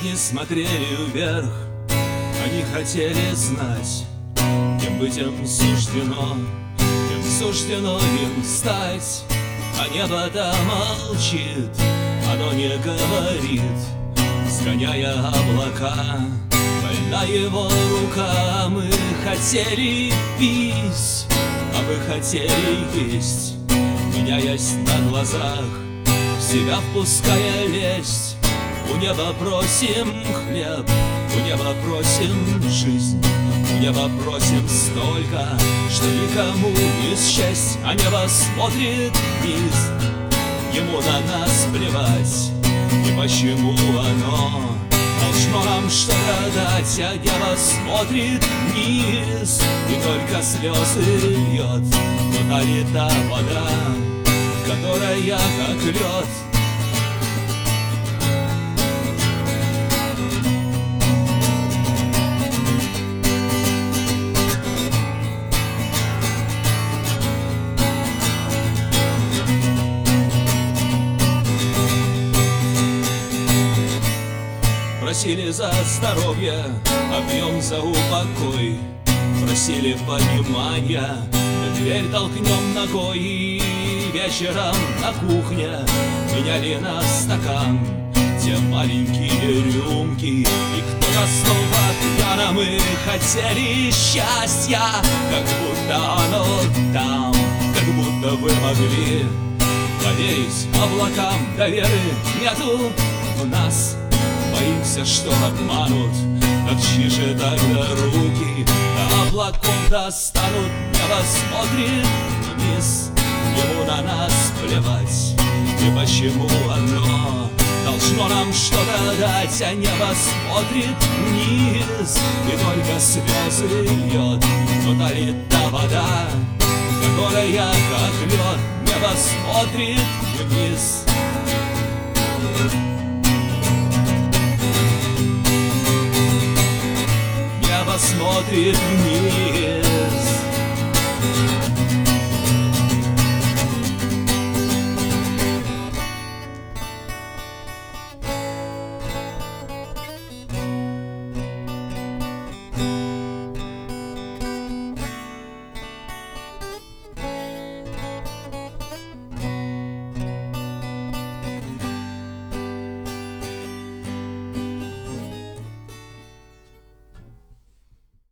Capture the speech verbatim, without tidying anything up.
не смотрели вверх, они хотели знать, кем быть им суждено, кем суждено им стать. А небо-то молчит, оно не говорит, сгоняя облака. Больна его рука, мы хотели пить, а мы хотели есть, меняясь на глазах, в себя впуская лесть. У неба просим хлеб, у неба просим жизнь, у неба просим столько, что никому не счесть. А небо смотрит вниз, ему на нас плевать, и почему оно должно нам что-то дать. А небо смотрит вниз и только слезы льет, но та не та вода, которая как лед. Просили за здоровье, а пьем за упокой. Просили понимания, дверь толкнем ногой. И вечером на кухне меняли на стакан те маленькие рюмки. И кто-то снова пьяно, мы хотели счастья, как будто оно там, как будто вы могли поверить облакам. До веры нету в нас, боимся, что обманут, от чьи же тогда руки до облаков достанут. Небо смотрит вниз, ему на нас плевать, и почему оно должно нам что-то дать. А небо смотрит вниз и только слезы льет, но та ли та вода, которая как лед. Небо смотрит вниз. Небо смотрит вниз.